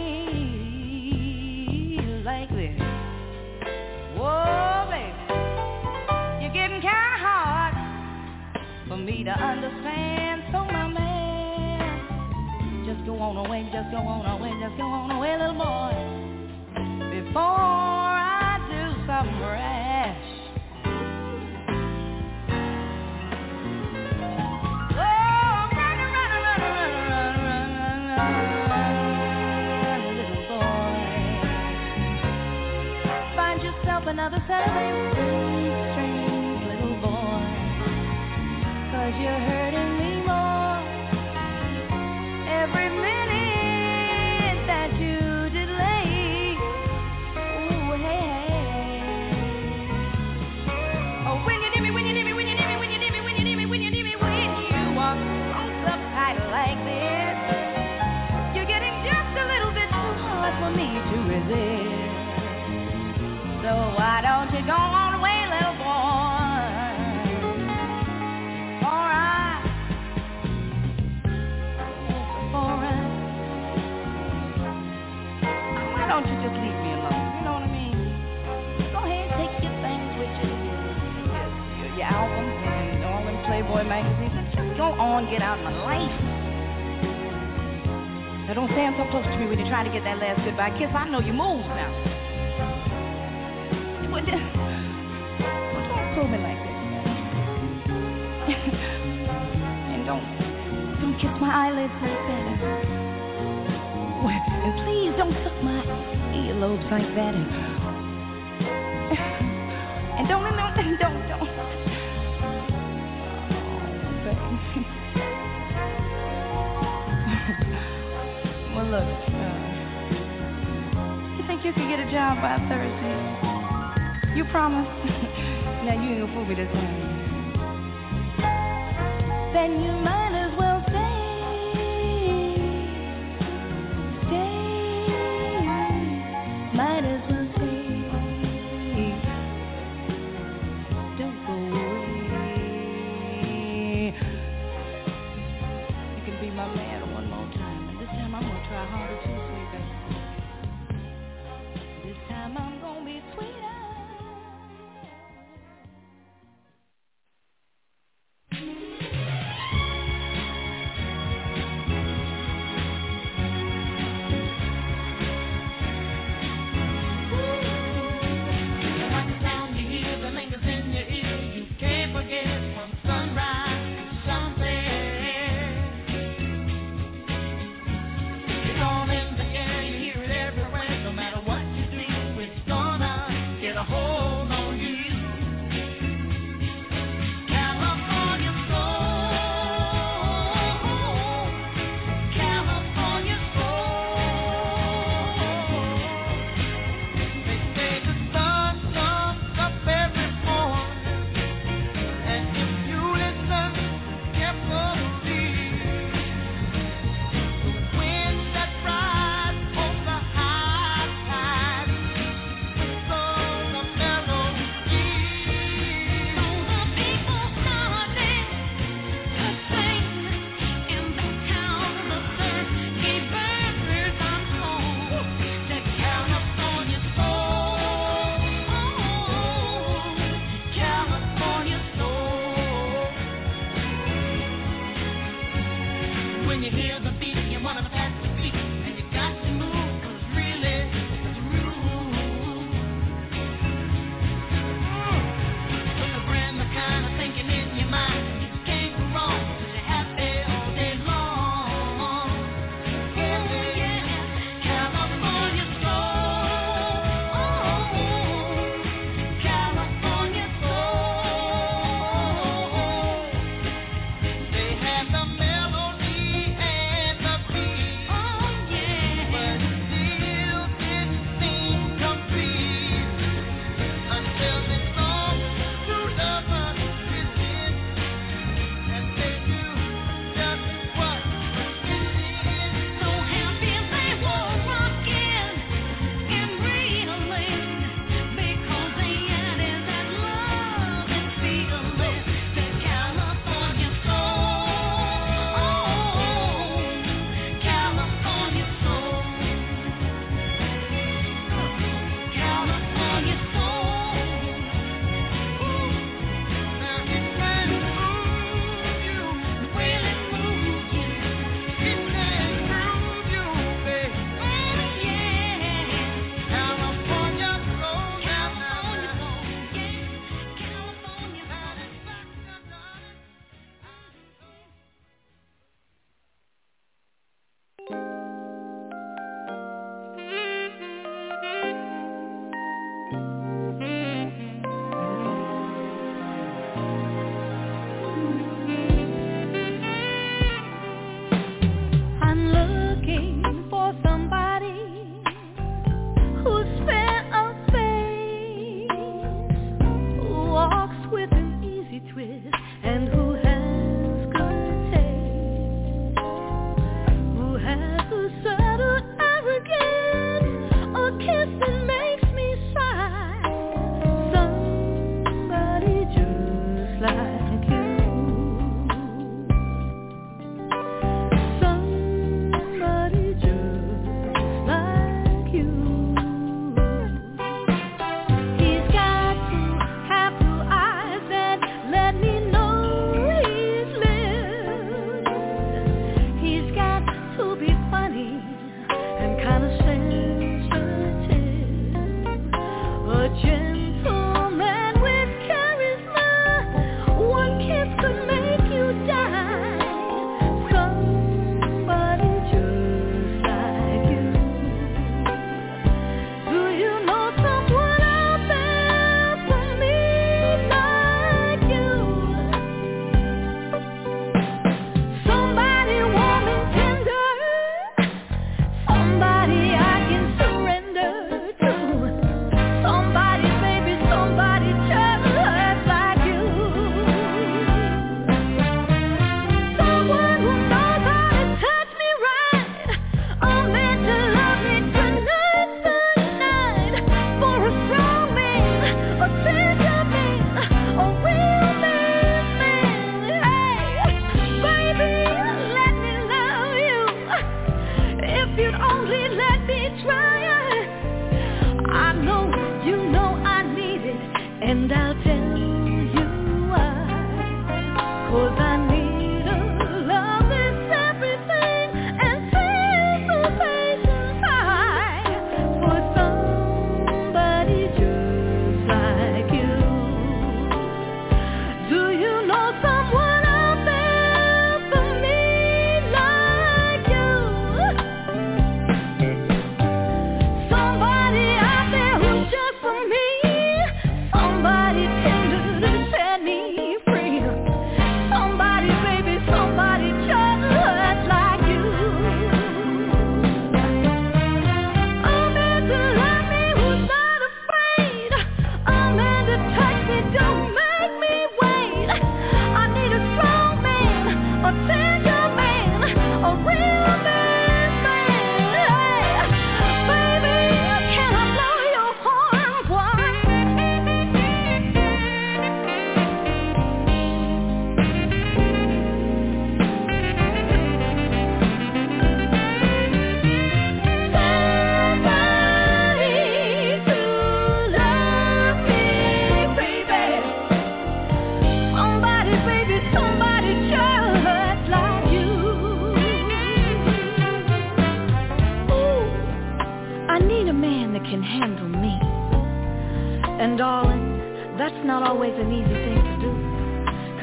like this, whoa, baby, you're getting kind of hard for me to understand. So my man, just go on away, just go on away, just go on away, little boy, before I do something rash. Oh, run, little boy. Find yourself another Saturday strings, little boy, 'cause you're hurting me more every minute that you delay. Ooh, hey, hey. Playboy magazine. Just go on, get out of my life. Now don't stand so close to me when you try to get that last goodbye kiss. I know your moves now. Well, don't pull me like this. And don't kiss my eyelids like that. And please don't suck my earlobes like that. And don't. Well, look, you think you could get a job by Thursday? You promise? Now, you ain't gonna fool me this time. Then you might as well stay. Might as well stay. Don't go away. You can be my man one more time. And this time I'm gonna try harder too, sweet baby. This time I'm gonna be sweeter.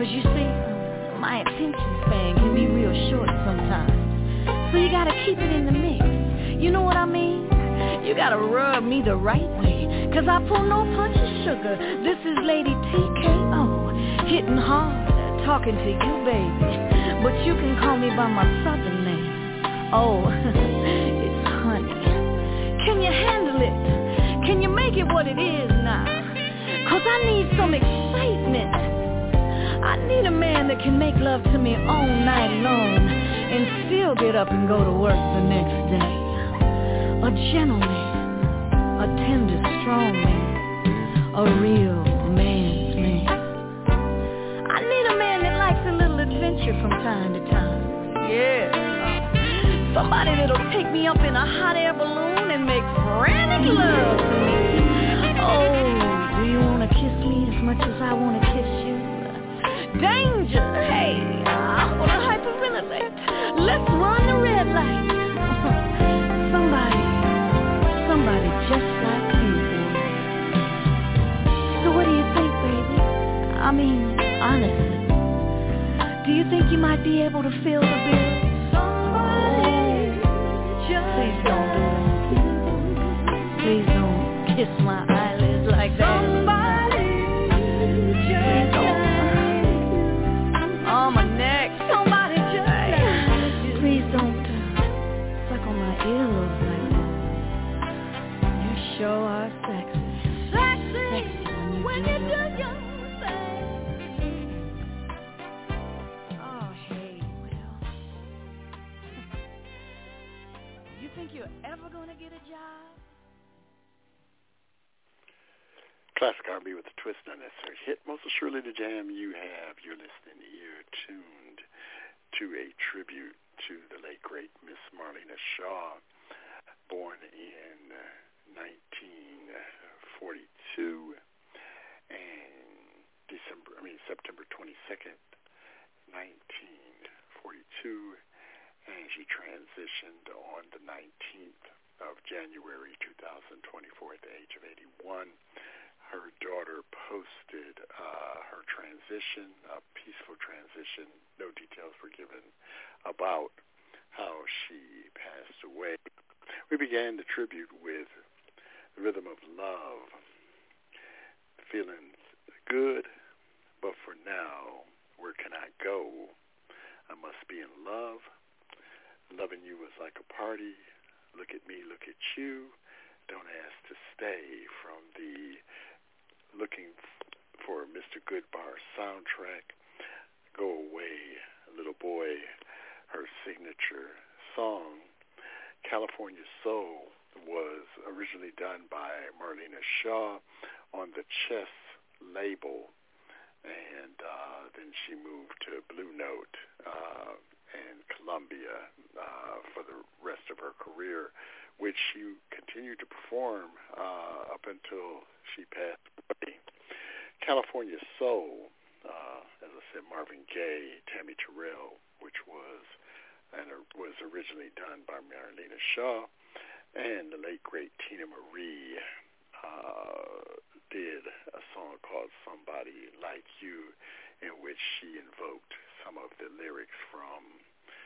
'Cause you see, my attention span can be real short sometimes. So you gotta keep it in the mix. You know what I mean? You gotta rub me the right way. 'Cause I pull no punch of sugar. This is Lady TKO, hitting hard, talking to you, baby. But you can call me by my southern name. Oh, it's honey. Can you handle it? Can you make it what it is now? 'Cause I need some excitement. I need a man that can make love to me all night long and still get up and go to work the next day. A gentleman, a tender, strong man, a real man's man. I need a man that likes a little adventure from time to time. Yeah. Somebody that'll take me up in a hot air balloon and make frantic love to me. Oh, do you want to kiss me as much as I want to kiss you? Danger! Hey, I'm gonna hyperventilate. Let's run the red light. Somebody just like you, boy. So what do you think, baby? I mean, honestly, do you think you might be able to fill the bill? Please don't do that. Please don't kiss my eyelids like that. Please don't. On my neck. Somebody just. Please don't suck on my earlobes like that. You sure are sexy. Sexy when you do your thing. Oh, hey, well. You think you're ever gonna get a job? Classic R&B with a twist, not necessarily hit. Most assuredly the jam you have. You're listening here, tuned to a tribute to the late, great Miss Marlena Shaw, born in 1942 and September 22nd, 1942, and she transitioned on the 19th of January 2024 at the age of 81. Her daughter posted her transition, a peaceful transition. No details were given about how she passed away. We began the tribute with the rhythm of love, feeling good, but for now, where can I go? I must be in love. Loving you was like a party. Look at me, look at you. Don't ask to stay, from the Looking for Mr. Goodbar soundtrack. Go Away, Little Boy, her signature song. California Soul was originally done by Marlena Shaw on the Chess label, and then she moved to Blue Note and Columbia for the rest of her career, which she continued to perform up until she passed away. California Soul, as I said, Marvin Gaye, Tammy Terrell, which was originally done by Marlena Shaw, and the late, great Tina Marie did a song called Somebody Like You, in which she invoked some of the lyrics from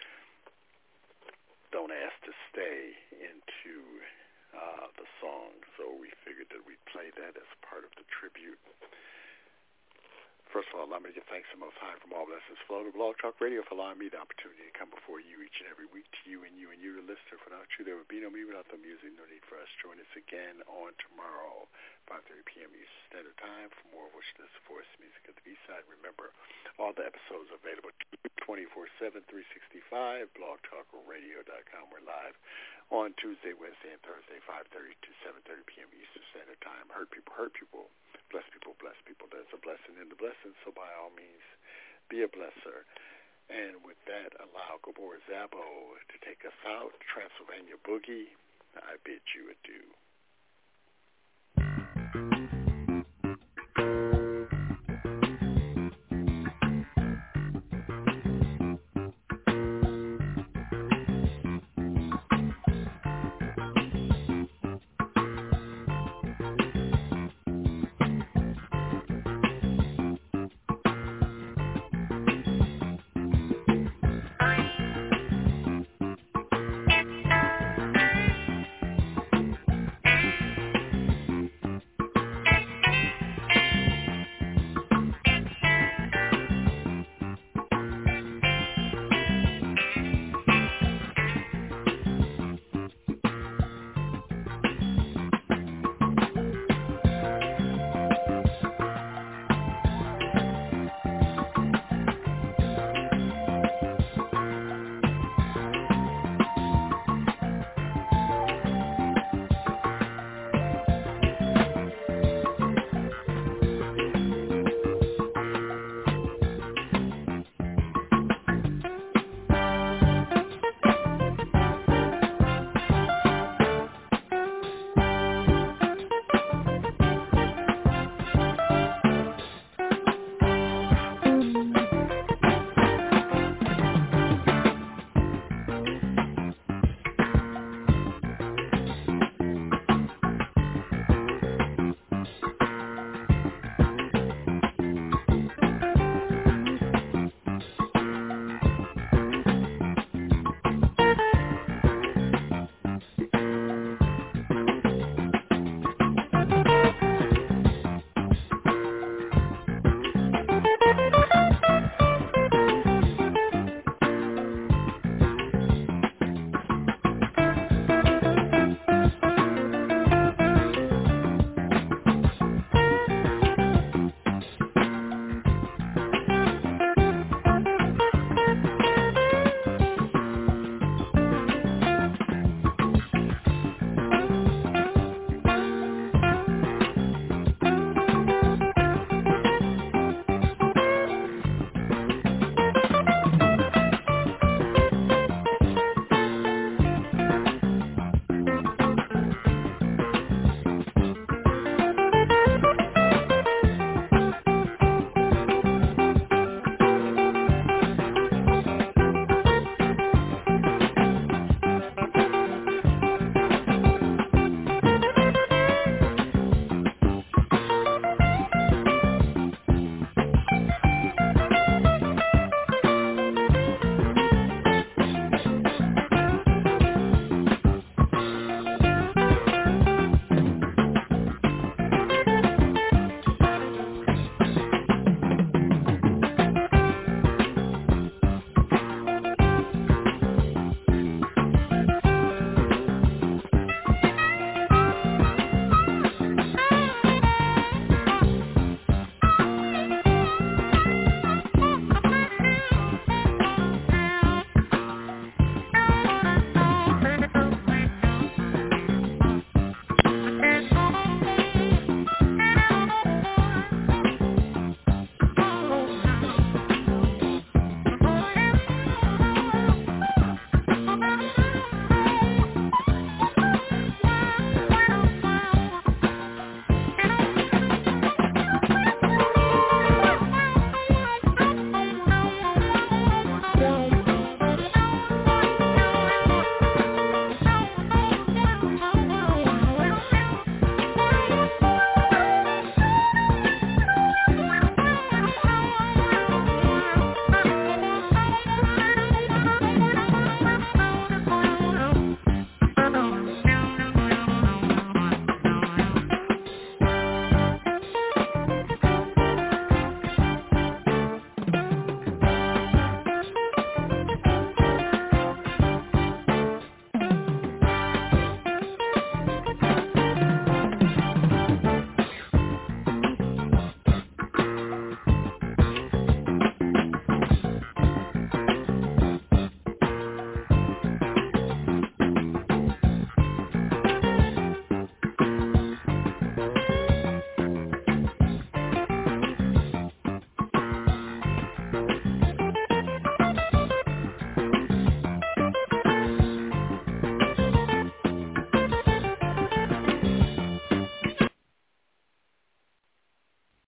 Don't Ask to Stay into the song. So we figured that we'd play that as part of the tribute. First of all, allow me to give thanks to Most High from all blessings flow to Blog Talk Radio for allowing me the opportunity to come before you each and every week, to you and you and you, the listener. For without you, there would be no me. Without the music, no need for us. Join us again on tomorrow, 5:30 p.m. Eastern Standard Time, for more of which this voice music at the B-side. Remember, all the episodes are available 24/7, 365, blogtalkradio.com. We're live on Tuesday, Wednesday, and Thursday, 5:30 to 7:30 p.m. Eastern Standard Time. Hurt people, hurt people. Bless people, bless people. There's a blessing in the blessing, so by all means, be a blesser. And with that, allow Gabor Szabo to take us out. Transylvania Boogie, I bid you adieu.